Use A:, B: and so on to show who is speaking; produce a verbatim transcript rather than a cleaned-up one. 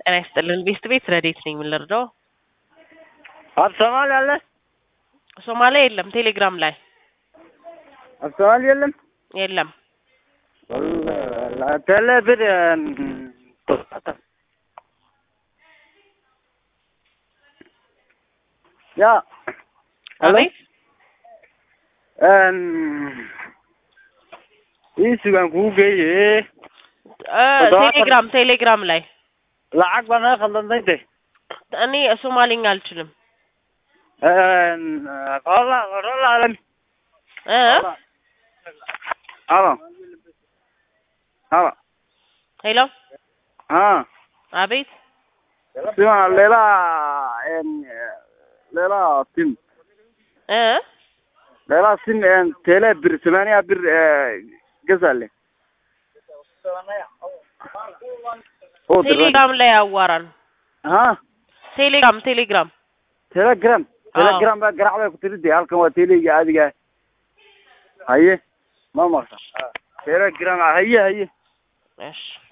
A: ጤና ይስጥልን ቤስት ቤት ረዴት ነኝ የምንረዳው
B: አብ ሶማሌ አለ
A: ሶማሌ የለም ቴሌግራም ላይ
B: አብ ሶማሌ የለም
A: የለም
B: والله تلبر يا
A: አቤት
B: እም ይስጋን ኩገየ
A: ቴሌግራም ቴሌግራም ላይ
B: ለዓቅ ባና خلصنيته
A: እኔ ሶማሊኛ አልችልም
B: እም والله والله አለም
A: እ
B: አሎ አሎ
A: ሄሎ
B: አ
A: አቤት
B: ስማ ሌላ እም ሌላ ሲም
A: እ
B: ሌላ ሲም እም ቴሌ ብር ሰማንያ ብር ገዛለኝ
A: ቴሌግራም ላይ አዋራን
B: ها
A: ቴሌግራም ቴሌግራም
B: تليجرام تليجرام بقى قرعه كتردي halkan waa teliga adiga haye ma maqta تليجرام haye haye
A: ماشي